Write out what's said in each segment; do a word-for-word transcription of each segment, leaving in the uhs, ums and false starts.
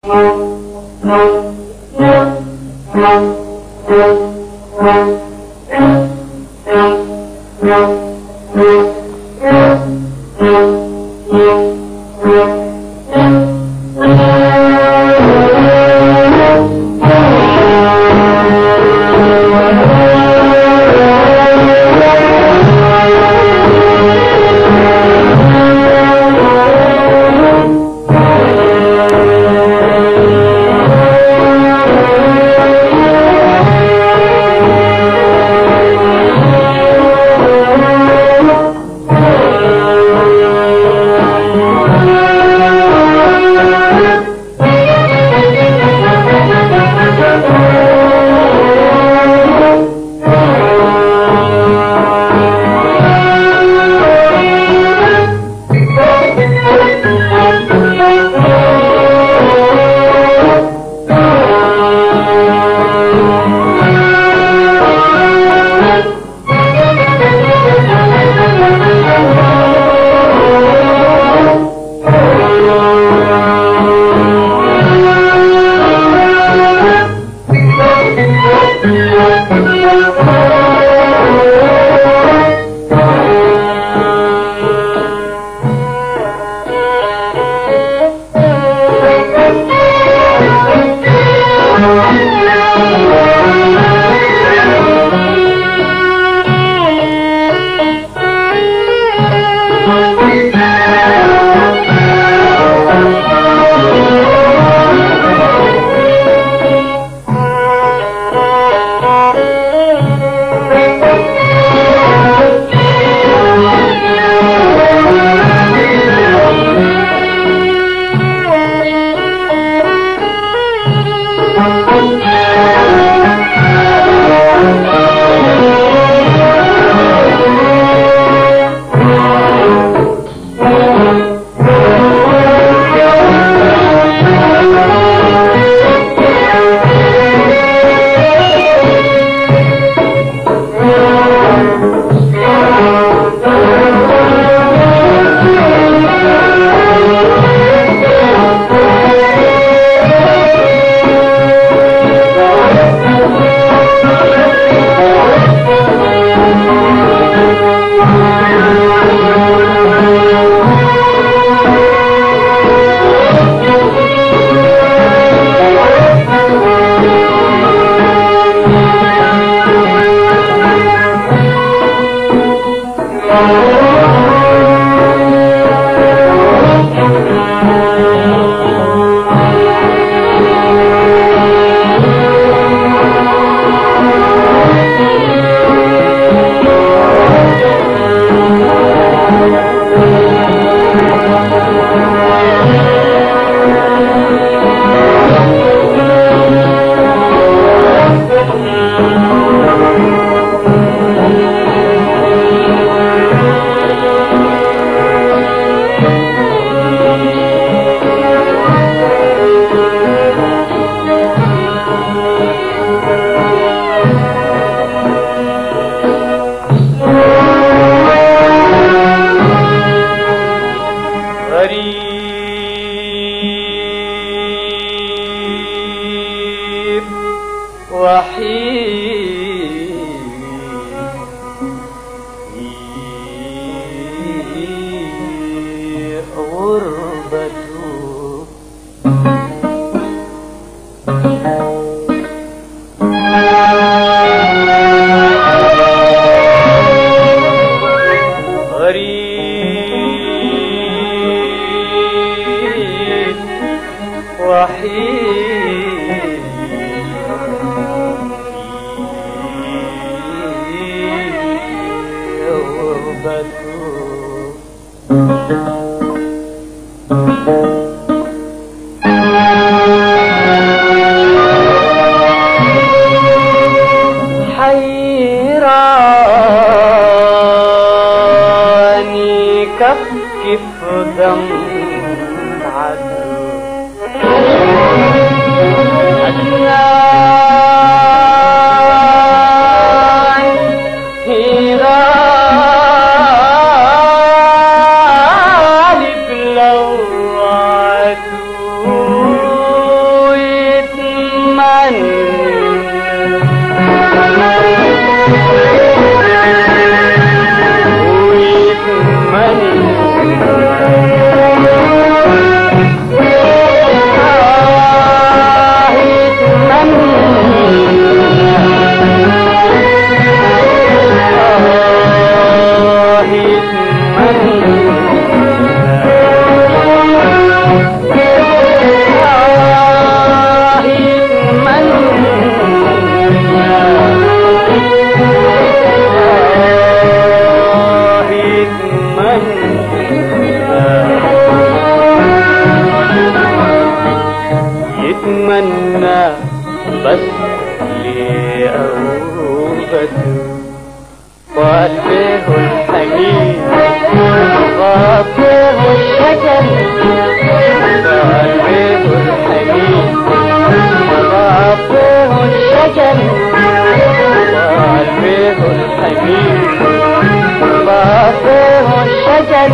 كف دم عدو أتمنى بس لي أوبته وأتبه الحنين وأطيه الشجر وأتبه الحنين وأطيه الشجر وأتبه الحنين وأطيه الشجر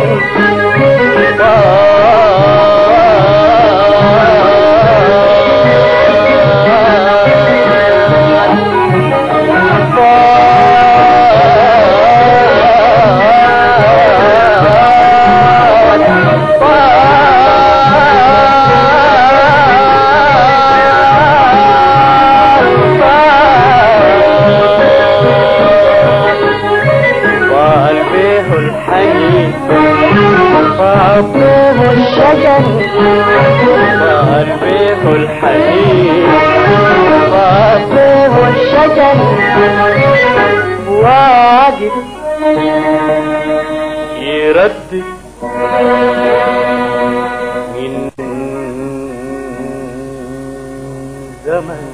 وأطيه الشجر وألبيه الحنين وأطيه الشجر واقف يردد من زمن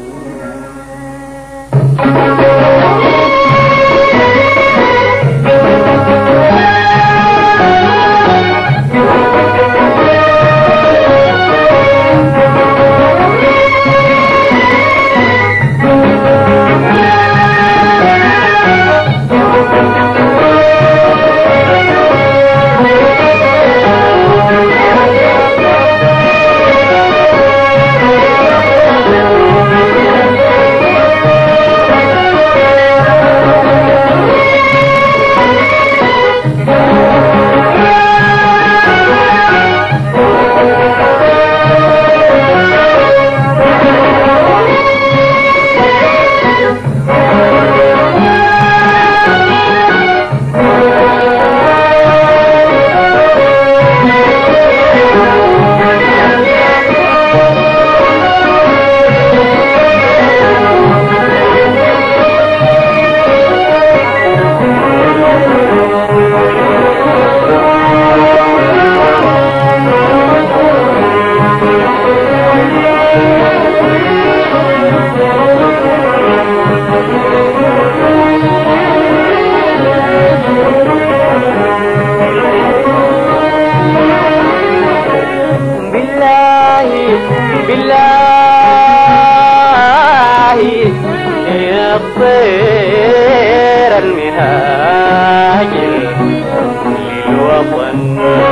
بالله يا الطير المهاجر للوطن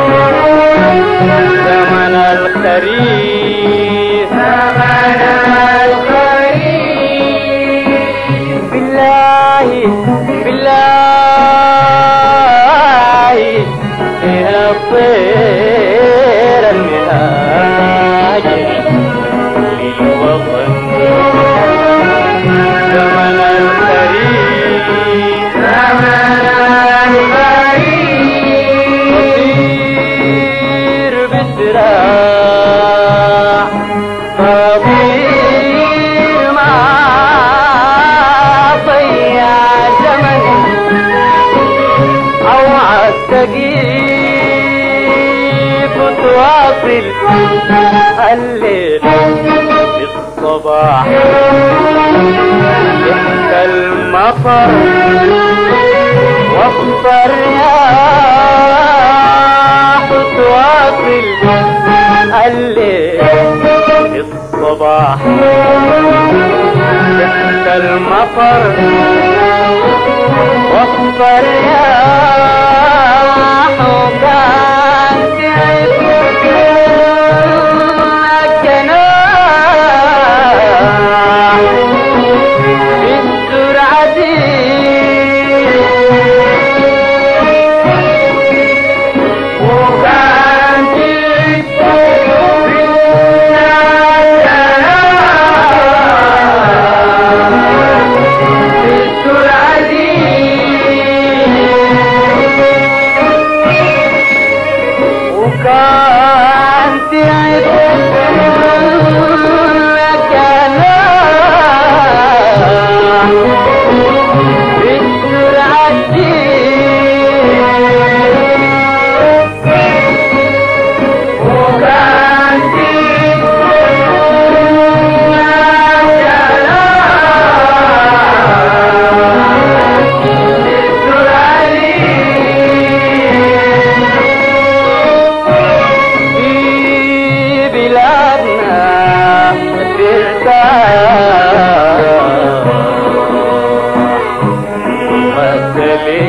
زمن الخريف زمن الخريف بالله بالله يا الطير المهاجر للوطن زمن الخريف زمن الخريف طير بسراع طير ما ضيع زمن أو عالتقيف تواصل الليل الصباح تحت المطر واصفر رياح تواصل الليل الصباح تحت المطر واصفر رياح وكان مثلي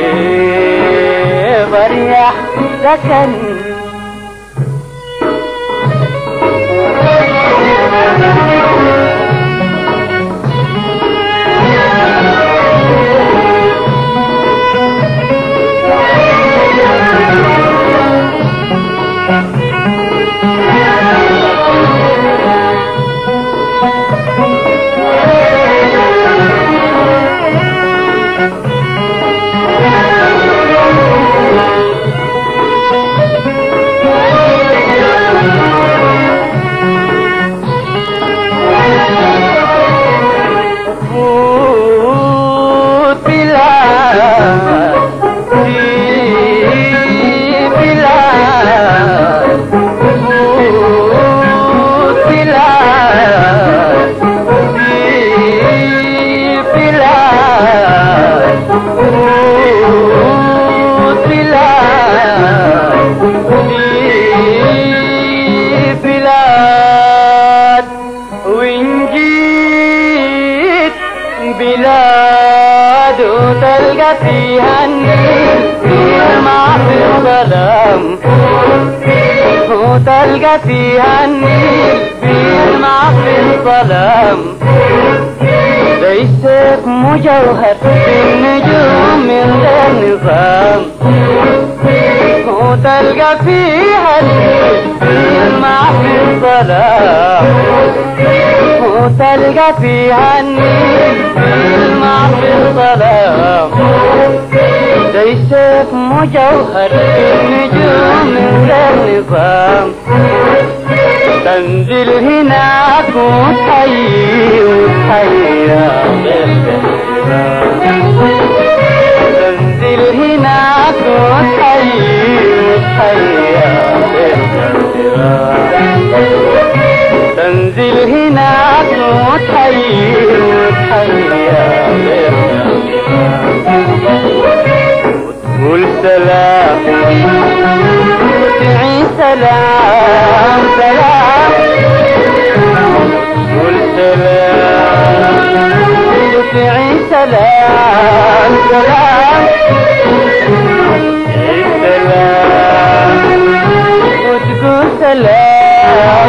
بريح سكن بلاد وتلقى فيها النيل يلمع في الظلام وتلقى فيها النيل يلمع في الظلام زي سيف مجوهر في النجوم من غير نظام وتلقى فيها النيل يلمع في الظلام وتلقى فيها النيل يلمع في الظلام زي سيف مجوهر في النجوم من غير نظام تنزل هناك وتحيي وتحيا تنزل هناك وتحيي وتحيا تنزل هناك وتحيي وتحيا وتقول سلام وتعيش سلام سلام وتقول سلام وتعيش سلام سلام تعيش سلام وتقول سلام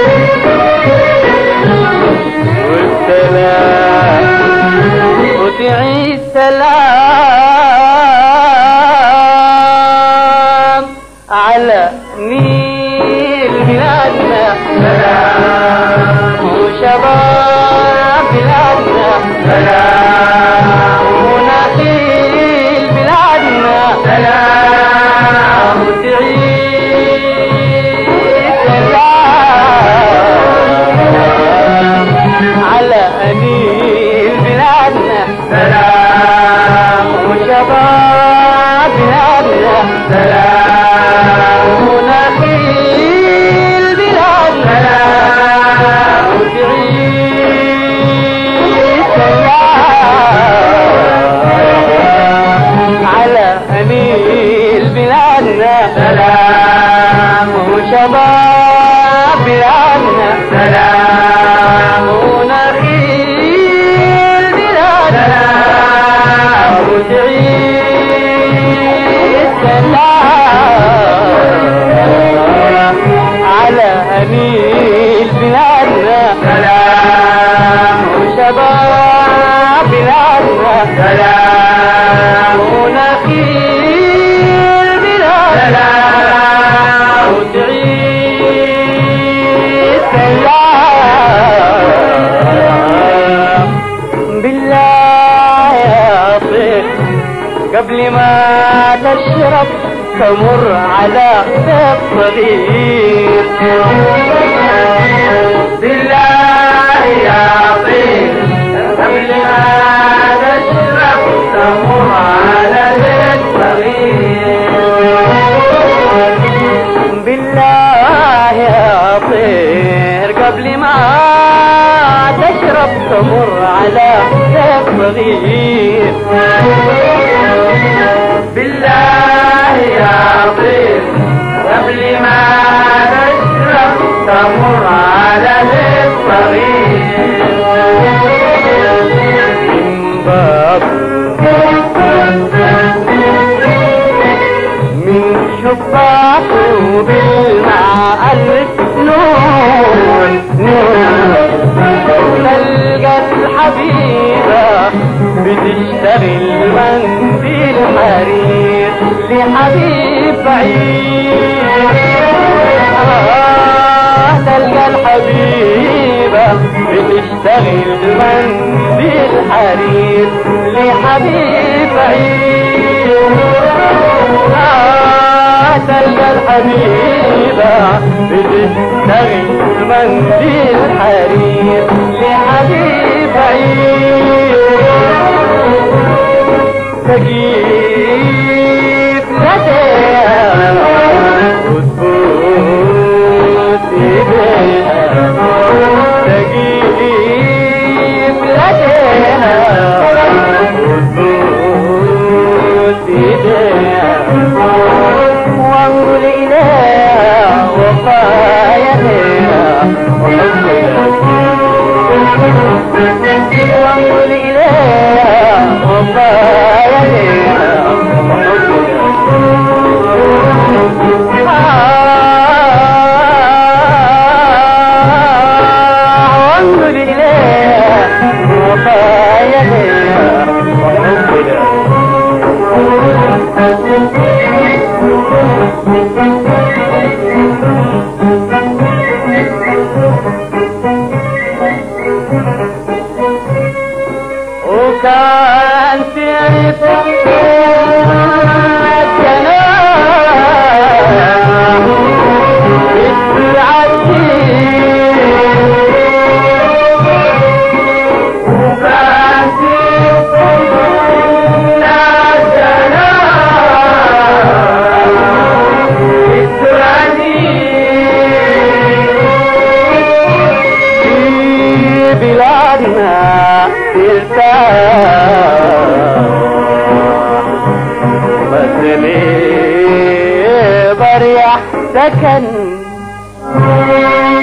والسلام وتعيش سلام على نيل بلادنا سلام وشباب بلادنا سلام ونخيل بلادنا سلام وتعيش سلام على أنيل بلادنا سلام وشباب بلادنا سلام ونخيل بلادنا سلام وتعيش سلام على أنيل بلادنا سلام وشباب بلادنا سلام ونخيل بلادنا وتعيش سلام على أنيل بلادنا سلام وشباب بلادنا سلام ونخيل بلادنا وتعيش سلام بالله يا طير قبل ما تشرب تمر على بيت صغير بالله يا طير قبل ما تشرب تمر على بيت صغير بالله يا طير قبل ما تشرب تمر على بيت صغير بالله يا طير قبل ما تشرب تمر على بيت صغير لحبيب بعيد. آه تلقى الحبيبة بتشتغل منديل حرير لحبيب بعيد. آه تلقى الحبيبة بتشتغل منديل حرير لحبيب بعيد. تجيب لديها وتبوس ايديها. تجيب لديها وتبوس ايديها. وانظر اليها وفايتها وحبها. وانظر اليها وفايتها وحبها. وانظر اليها وفايتها وحبها. وكان سيرت الجناح بالعتيق. وكان سيرت الجناح بالعتيق. في بلادنا مثلي بريح سكن